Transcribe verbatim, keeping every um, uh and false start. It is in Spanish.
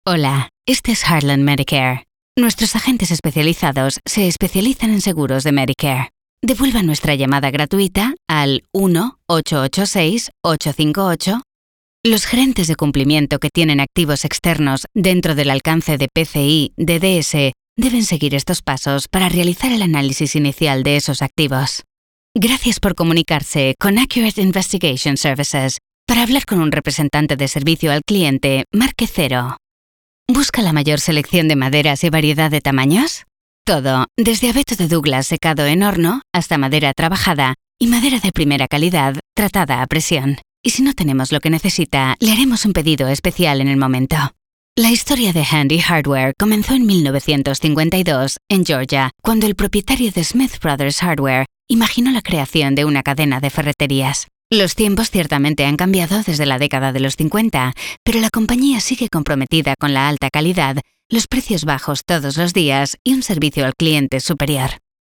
Hola, este es Heartland Medicare. Nuestros agentes especializados se especializan en seguros de Medicare. Devuelva nuestra llamada gratuita al uno ocho ocho seis ocho cinco ocho. Los gerentes de cumplimiento que tienen activos externos dentro del alcance de P C I D D S deben seguir estos pasos para realizar el análisis inicial de esos activos. Gracias por comunicarse con Accurate Investigation Services. Para hablar con un representante de servicio al cliente, marque cero. ¿Busca la mayor selección de maderas y variedad de tamaños? Todo, desde abeto de Douglas secado en horno hasta madera trabajada y madera de primera calidad tratada a presión. Y si no tenemos lo que necesita, le haremos un pedido especial en el momento. La historia de Handy Hardware comenzó en mil novecientos cincuenta y dos en Georgia, cuando el propietario de Smith Brothers Hardware imaginó la creación de una cadena de ferreterías. Los tiempos ciertamente han cambiado desde la década de los cincuenta, pero la compañía sigue comprometida con la alta calidad, los precios bajos todos los días y un servicio al cliente superior.